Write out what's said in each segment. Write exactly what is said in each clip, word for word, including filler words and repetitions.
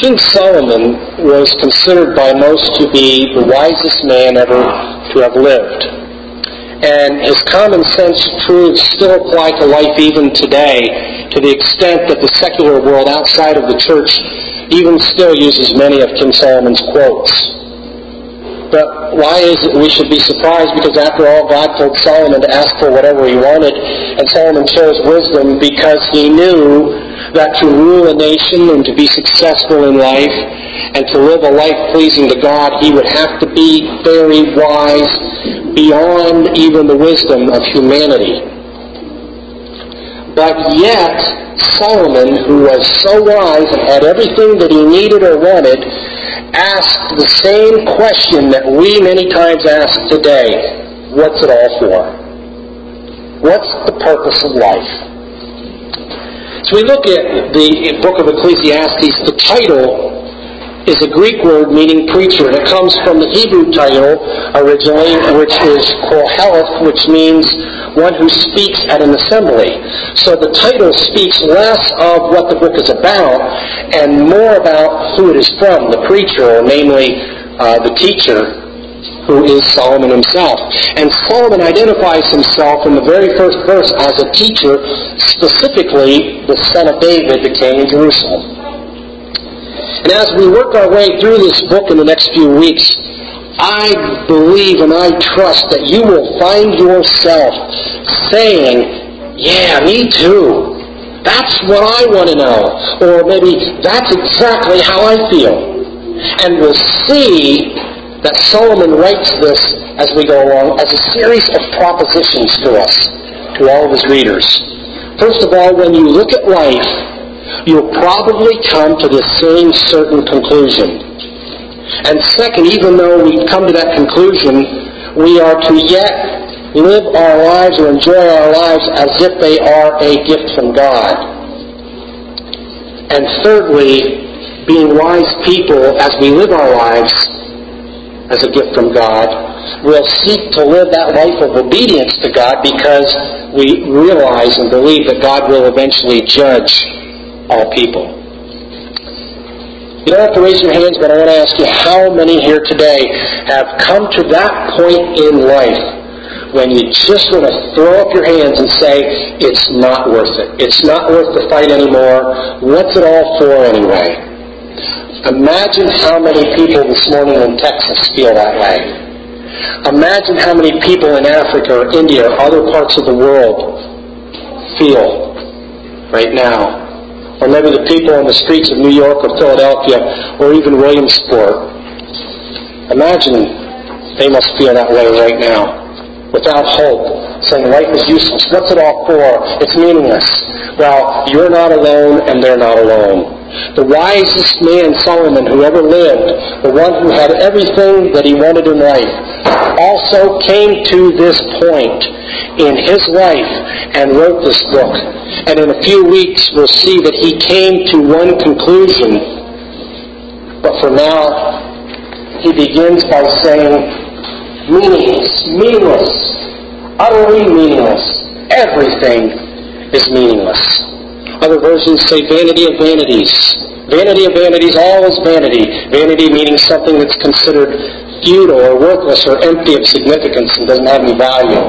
King Solomon was considered by most to be the wisest man ever to have lived. And his common sense truths still apply to life even today, to the extent that the secular world outside of the church even still uses many of King Solomon's quotes. But why is it we should be surprised? Because after all, God told Solomon to ask for whatever he wanted, and Solomon chose wisdom because he knew that to rule a nation and to be successful in life and to live a life pleasing to God, he would have to be very wise beyond even the wisdom of humanity. But yet, Solomon, who was so wise and had everything that he needed or wanted, asked the same question that we many times ask today. What's it all for? What's the purpose of life? So we look at the book of Ecclesiastes. The title is a Greek word meaning preacher, and it comes from the Hebrew title originally, which is Koheleth, which means one who speaks at an assembly. So the title speaks less of what the book is about and more about who it is from, the preacher, or namely uh, the teacher, who is Solomon himself. And Solomon identifies himself in the very first verse as a teacher, specifically the son of David, the king in Jerusalem. And as we work our way through this book in the next few weeks, I believe and I trust that you will find yourself saying, yeah, me too. That's what I want to know. Or maybe that's exactly how I feel. And we'll see that Solomon writes this as we go along as a series of propositions to us, to all of his readers. First of all, when you look at life, you'll probably come to the same certain conclusion. And second, even though we come to that conclusion, we are to yet live our lives or enjoy our lives as if they are a gift from God. And thirdly, being wise people as we live our lives as a gift from God, we'll seek to live that life of obedience to God because we realize and believe that God will eventually judge all people. You don't have to raise your hands, but I want to ask you how many here today have come to that point in life when you just want to throw up your hands and say, it's not worth it. It's not worth the fight anymore. What's it all for anyway? Imagine how many people this morning in Texas feel that way. Imagine how many people in Africa or India or other parts of the world feel right now. Or maybe the people on the streets of New York or Philadelphia or even Williamsport. Imagine they must feel that way right now. Without hope, saying life is useless. What's it all for? It's meaningless. Well, you're not alone and they're not alone. The wisest man, Solomon, who ever lived, the one who had everything that he wanted in life, also came to this point in his life and wrote this book. And in a few weeks, we'll see that he came to one conclusion. But for now, he begins by saying, meaningless, meaningless, utterly meaningless. Everything is meaningless. Other versions say vanity of vanities. Vanity of vanities, all is vanity. Vanity meaning something that's considered futile or worthless or empty of significance and doesn't have any value.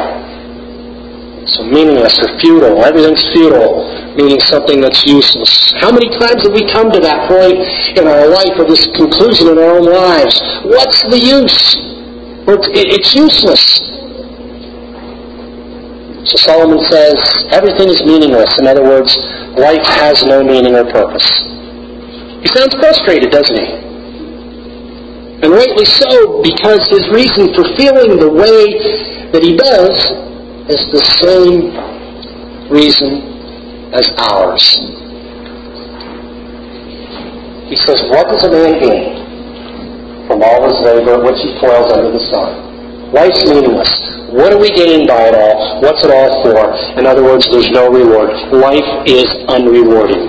So meaningless or futile. Everything's futile, meaning something that's useless. How many times have we come to that point in our life or this conclusion in our own lives? What's the use? Well, it's useless. So Solomon says, everything is meaningless. In other words, life has no meaning or purpose. He sounds frustrated, doesn't he? And rightly so, because his reason for feeling the way that he does is the same reason as ours. He says, what does a man gain from all his labor which he toils under the sun? Life's meaningless. What do we gain by it all? What's it all for? In other words, there's no reward. Life is unrewarding.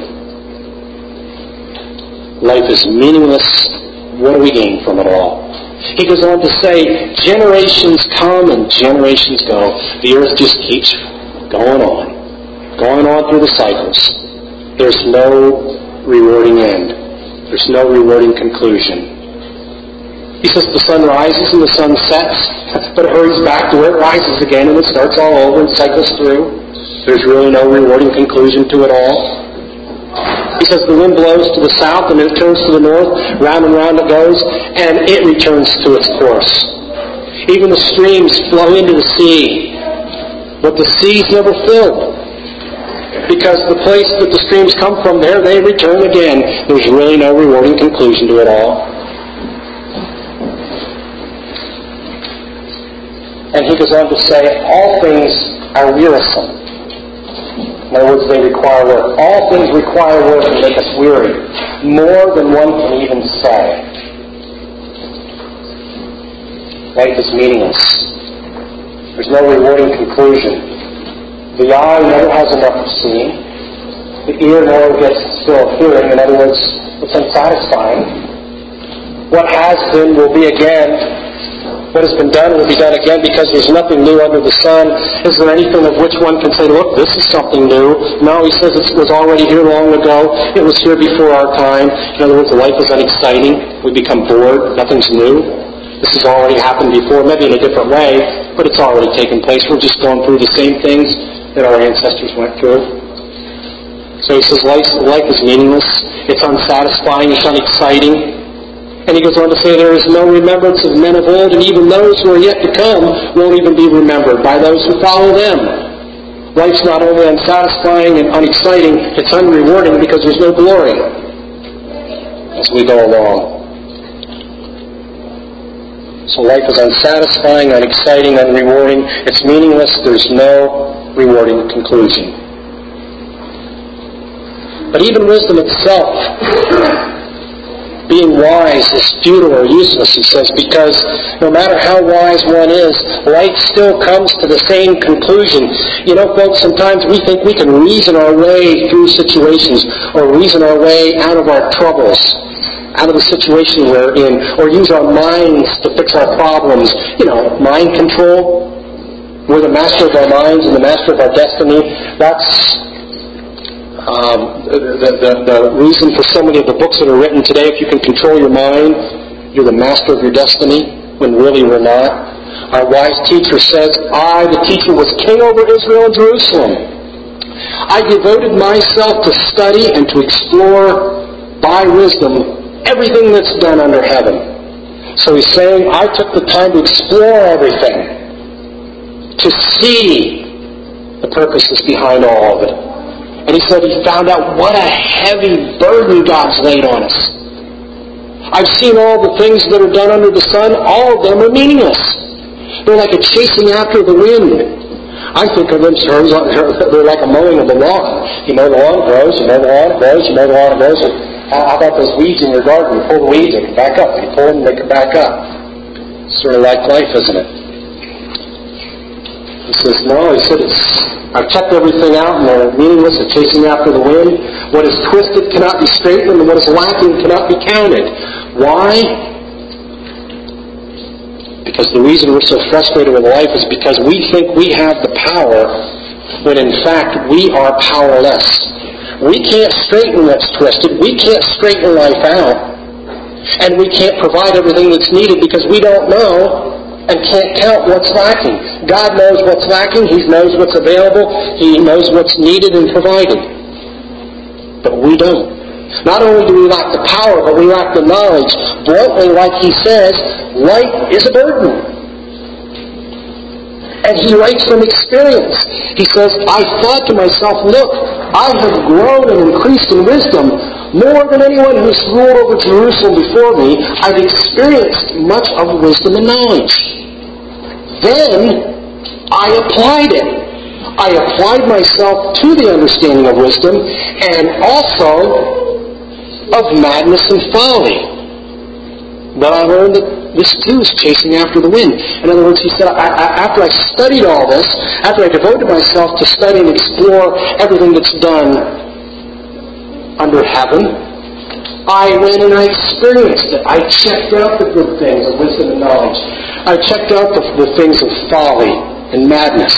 Life is meaningless. What do we gain from it all? He goes on to say, generations come and generations go. The earth just keeps going on, going on through the cycles. There's no rewarding end. there's no rewarding conclusion. He says the sun rises and the sun sets, but it hurries back to where it rises again and it starts all over and cycles through. There's really no rewarding conclusion to it all. He says the wind blows to the south and it turns to the north, round and round it goes, and it returns to its course. Even the streams flow into the sea, but the sea's never filled. Because the place that the streams come from, there they return again. There's really no rewarding conclusion to it all. And he goes on to say, all things are wearisome. In other words, they require work. All things require work and make us weary, more than one can even say. Life is meaningless. There's no rewarding conclusion. The eye never has enough of seeing. The ear never gets its fill of hearing. In other words, it's unsatisfying. What has been will be again. What has been done will be done again, because there's nothing new under the sun. Is there anything of which one can say, look, this is something new? No, he says it was already here long ago. It was here before our time. In other words, life is unexciting. We become bored. Nothing's new. This has already happened before, maybe in a different way, but it's already taken place. We're just going through the same things that our ancestors went through. So he says life, life is meaningless. It's unsatisfying. It's unexciting. And he goes on to say there is no remembrance of men of old, and even those who are yet to come won't even be remembered by those who follow them. Life's not only unsatisfying and unexciting, it's unrewarding because there's no glory as we go along. So life is unsatisfying, unexciting, unrewarding. It's meaningless. There's no rewarding conclusion. But even wisdom itself, being wise, is futile or useless, he says, because no matter how wise one is, life still comes to the same conclusion. You know, folks, sometimes we think we can reason our way through situations, or reason our way out of our troubles, out of the situation we're in, or use our minds to fix our problems. You know, mind control. We're the master of our minds and the master of our destiny. That's Um, the, the, the reason for so many of the books that are written today. If you can control your mind, you're the master of your destiny, when really we're not. Our wise teacher says, I, the teacher, was king over Israel and Jerusalem. I devoted myself to study and to explore by wisdom everything that's done under heaven. So he's saying, I took the time to explore everything, to see the purposes behind all of it. And he said he found out what a heavy burden God's laid on us. I've seen all the things that are done under the sun. All of them are meaningless. They're like a chasing after the wind. I think of them in terms of, they're like a mowing of the lawn. You mow the lawn, it grows. You mow the lawn, it grows. You mow the lawn, it grows. How about those weeds in your garden? You pull the weeds, they come back up. You pull them, they come back up. It's sort of like life, isn't it? He says, no, he said, it's, I've checked everything out, and they're meaningless, they're chasing after the wind. What is twisted cannot be straightened, and what is lacking cannot be counted. Why? Because the reason we're so frustrated with life is because we think we have the power, when in fact we are powerless. We can't straighten what's twisted. We can't straighten life out. And we can't provide everything that's needed because we don't know and can't count what's lacking. God knows what's lacking. He knows what's available. He knows what's needed and provided. But we don't. Not only do we lack the power, but we lack the knowledge. Bluntly, like he says, life is a burden. And he writes from experience. He says, I thought to myself, look, I have grown and increased in wisdom more than anyone who's ruled over Jerusalem before me. I've experienced much of wisdom and knowledge. Then I applied it. I applied myself to the understanding of wisdom and also of madness and folly. But I learned that this too is chasing after the wind. In other words, he said, I, I, after I studied all this, after I devoted myself to study and explore everything that's done under heaven, I went and I experienced it. I checked out the good things of wisdom and knowledge. I checked out the, the things of folly and madness.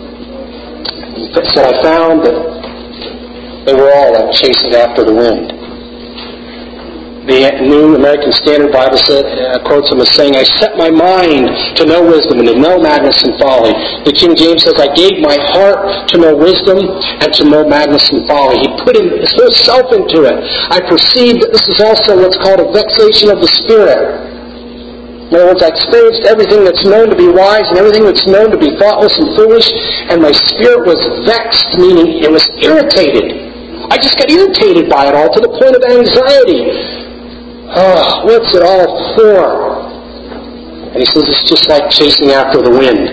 So I found that they were all like chasing after the wind. The New American Standard Bible said, uh, quotes him as saying, I set my mind to know wisdom and to know madness and folly. The King James says, I gave my heart to know wisdom and to know madness and folly. He put his whole self into it. I perceived that this is also what's called a vexation of the spirit. In other words, I experienced everything that's known to be wise and everything that's known to be thoughtless and foolish, and my spirit was vexed, meaning it was irritated. I just got irritated by it all to the point of anxiety. Oh, what's it all for? And he says it's just like chasing after the wind.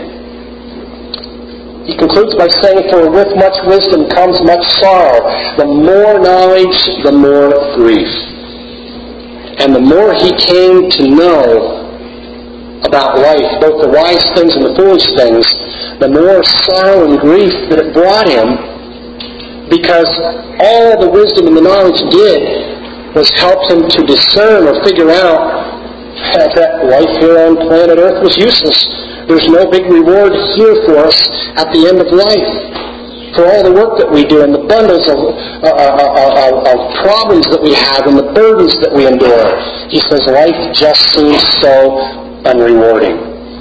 He concludes by saying, for with much wisdom comes much sorrow. The more knowledge, the more grief. And the more he came to know about life, both the wise things and the foolish things, the more sorrow and grief that it brought him, because all the wisdom and the knowledge did was help him to discern or figure out that life here on planet Earth was useless. There's no big reward here for us at the end of life for all the work that we do and the bundles of, uh, uh, uh, of problems that we have and the burdens that we endure. He says life just seems so unrewarding.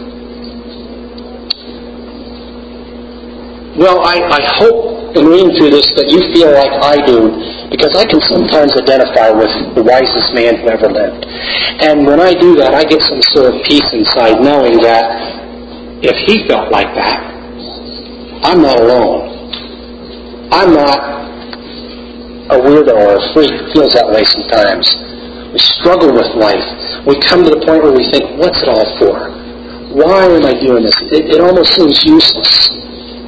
Well, I, I hope in reading through this that you feel like I do, because I can sometimes identify with the wisest man who ever lived. And when I do that, I get some sort of peace inside knowing that if he felt like that, I'm not alone. I'm not a weirdo or a freak who feels that way sometimes. We struggle with life. We come to the point where we think, what's it all for? Why am I doing this? It, it almost seems useless.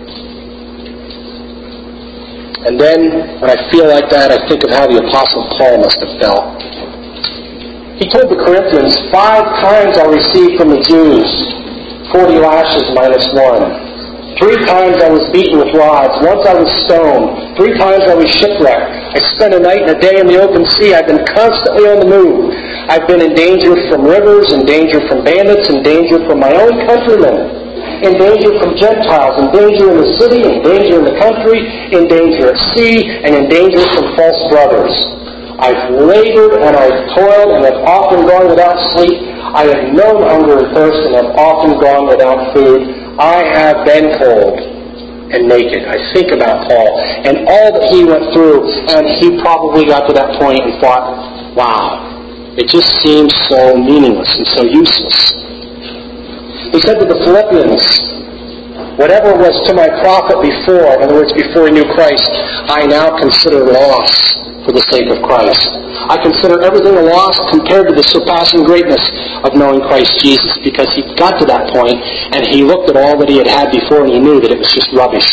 And then, when I feel like that, I think of how the Apostle Paul must have felt. He told the Corinthians, five times I received from the Jews, forty lashes minus one. Three times I was beaten with rods. Once I was stoned. Three times I was shipwrecked. I spent a night and a day in the open sea. I've been constantly on the move. I've been in danger from rivers, in danger from bandits, in danger from my own countrymen. In danger from Gentiles, in danger in the city, in danger in the country, in danger at sea, and in danger from false brothers. I've labored and I've toiled and have often gone without sleep. I have known hunger and thirst and have often gone without food. I have been cold and naked. I think about Paul and all that he went through, and he probably got to that point and thought, wow, it just seems so meaningless and so useless. He said to the Philippians, whatever was to my profit before, in other words, before he knew Christ, I now consider loss for the sake of Christ. I consider everything a loss compared to the surpassing greatness of knowing Christ Jesus, because he got to that point and he looked at all that he had had before and he knew that it was just rubbish.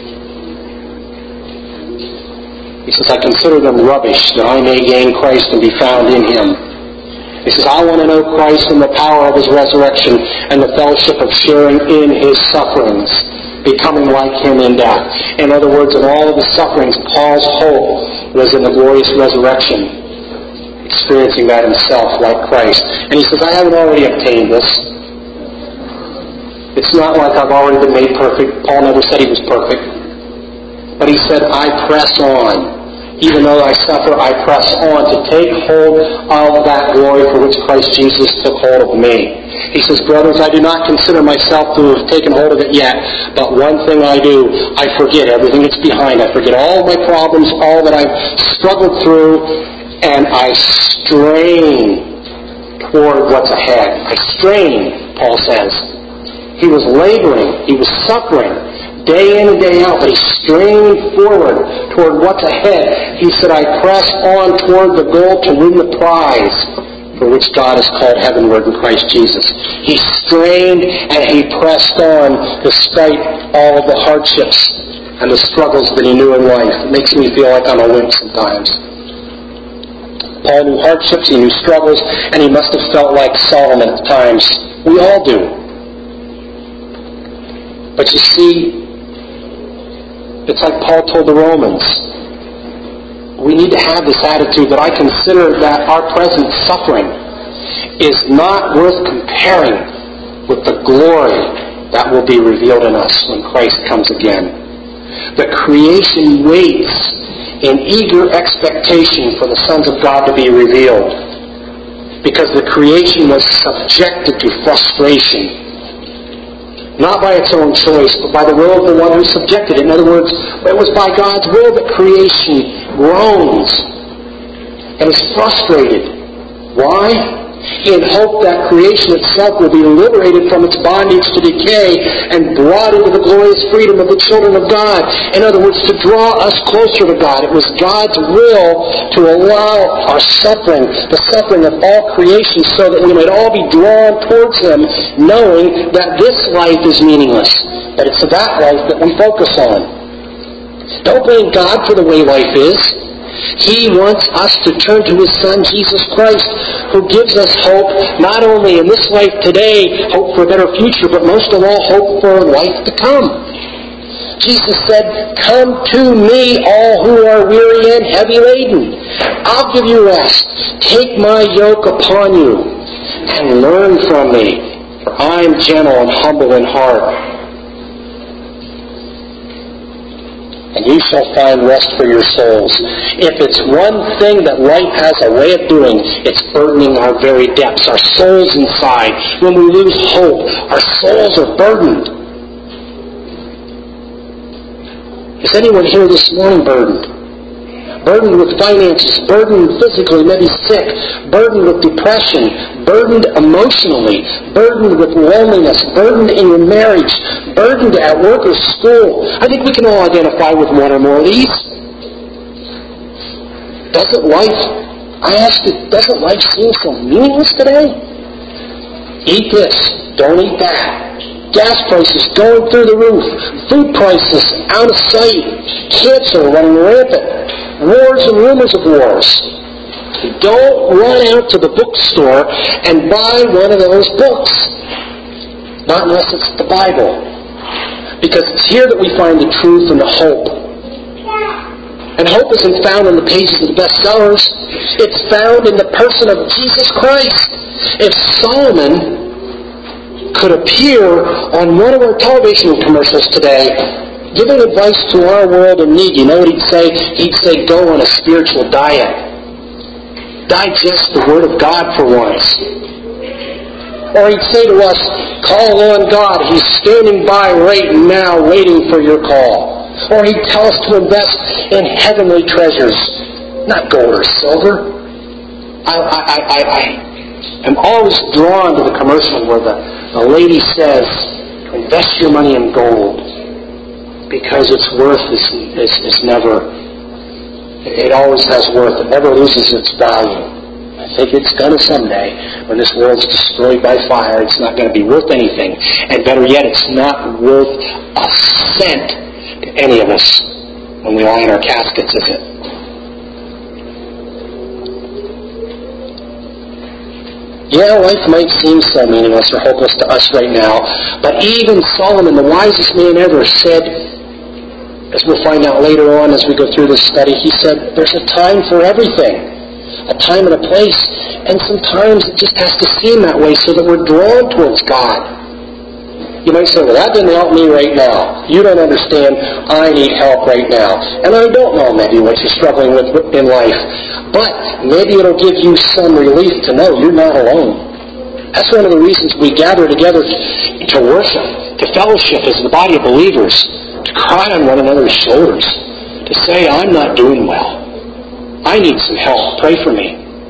He says, I consider them rubbish that I may gain Christ and be found in him. He says, I want to know Christ and the power of his resurrection and the fellowship of sharing in his sufferings, becoming like him in death. In other words, in all of the sufferings, Paul's hope was in the glorious resurrection, experiencing that himself like Christ. And he says, I haven't already obtained this. It's not like I've already been made perfect. Paul never said he was perfect. But he said, I press on. Even though I suffer, I press on to take hold of that glory for which Christ Jesus took hold of me. He says, brothers, I do not consider myself to have taken hold of it yet, but one thing I do, I forget everything that's behind. I forget all my problems, all that I've struggled through, and I strain toward what's ahead. I strain, Paul says. He was laboring. He was suffering. Day in and day out, but he's straining forward toward what's ahead. He said, I press on toward the goal to win the prize for which God has called heavenward in Christ Jesus. He strained and he pressed on despite all of the hardships and the struggles that he knew in life. It makes me feel like I'm a wimp sometimes. Paul knew hardships, he knew struggles, and he must have felt like Solomon at times. We all do. But you see, it's like Paul told the Romans. We need to have this attitude that I consider that our present suffering is not worth comparing with the glory that will be revealed in us when Christ comes again. The creation waits in eager expectation for the sons of God to be revealed. because the creation was subjected to frustration. Not by its own choice, but by the will of the one who subjected it. In other words, it was by God's will that creation groans and is frustrated. Why? In hope that creation itself will be liberated from its bondage to decay and brought into the glorious freedom of the children of God. In other words, to draw us closer to God. It was God's will to allow our suffering, the suffering of all creation, so that we might all be drawn towards Him, knowing that this life is meaningless. That it's that life that we focus on. Don't blame God for the way life is. He wants us to turn to His Son, Jesus Christ, who gives us hope, not only in this life today, hope for a better future, but most of all, hope for life to come. Jesus said, "Come to me, all who are weary and heavy laden. I'll give you rest. Take my yoke upon you and learn from me, for I am gentle and humble in heart. And you shall find rest for your souls." If it's one thing that life has a way of doing, it's burdening our very depths, our souls inside. When we lose hope, our souls are burdened. Is anyone here this morning burdened? Burdened with finances, burdened physically, maybe sick, burdened with depression, burdened emotionally, burdened with loneliness, burdened in your marriage, burdened at work or school. I think we can all identify with one or more of these. Doesn't life, I ask you, doesn't life seem so meaningless today? Eat this, don't eat that. Gas prices going through the roof. Food prices out of sight. Cancer running rampant. Wars and rumors of wars. Don't run out to the bookstore and buy one of those books. Not unless it's the Bible. Because it's here that we find the truth and the hope. And hope isn't found in the pages of the bestsellers. It's found in the person of Jesus Christ. If Solomon could appear on one of our television commercials today, giving advice to our world in need, you know what he'd say? He'd say, go on a spiritual diet. Digest the Word of God for once. Or he'd say to us, call on God. He's standing by right now waiting for your call. Or he'd tell us to invest in heavenly treasures, not gold or silver. I, I, I, I, I'm always drawn to the commercial where the The lady says, invest your money in gold because its worth is, is, is never, it always has worth. It never loses its value. I think it's going to someday. When this world's destroyed by fire, it's not going to be worth anything. And better yet, it's not worth a cent to any of us when we lie in our caskets, is it? Yeah, life might seem so meaningless or hopeless to us right now, but even Solomon, the wisest man ever, said, as we'll find out later on as we go through this study, he said, there's a time for everything, a time and a place, and sometimes it just has to seem that way so that we're drawn towards God. You might say, well, that didn't help me right now. You don't understand. I need help right now. And I don't know maybe what you're struggling with in life. But maybe it'll give you some relief to know you're not alone. That's one of the reasons we gather together to worship, to fellowship as the body of believers, to cry on one another's shoulders, to say, I'm not doing well. I need some help. Pray for me.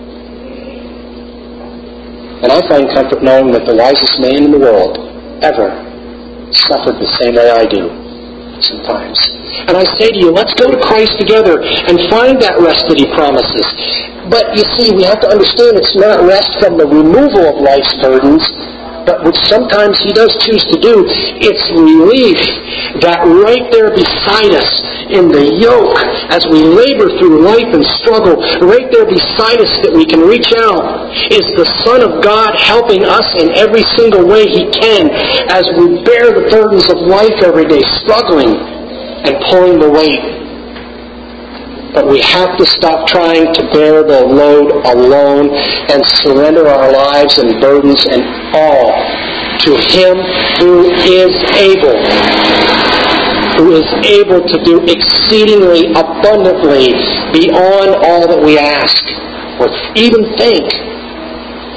And I find comfort knowing that the wisest man in the world ever suffered the same way I do sometimes. And I say to you, let's go to Christ together and find that rest that He promises. But you see, we have to understand it's not rest from the removal of life's burdens, but which sometimes He does choose to do. It's relief that right there beside us in the yoke as we labor through life and struggle, right there beside us that we can reach out is the Son of God helping us in every single way He can as we bear the burdens of life every day, struggling and pulling the weight. But we have to stop trying to bear the load alone and surrender our lives and burdens and all to Him who is able, who is able to do exceedingly abundantly beyond all that we ask or even think.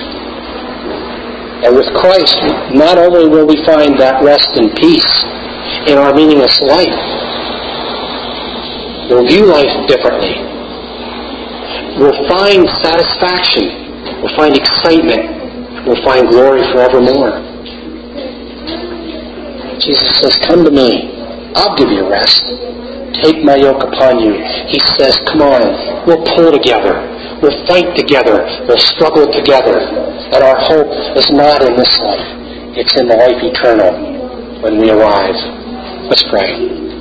And with Christ, not only will we find that rest and peace in our meaningless life, we'll view life differently. We'll find satisfaction. We'll find excitement. We'll find glory forevermore. Jesus says, come to me. I'll give you rest. Take my yoke upon you. He says, come on. We'll pull together. We'll fight together. We'll struggle together. And our hope is not in this life. It's in the life eternal when we arrive. Let's pray.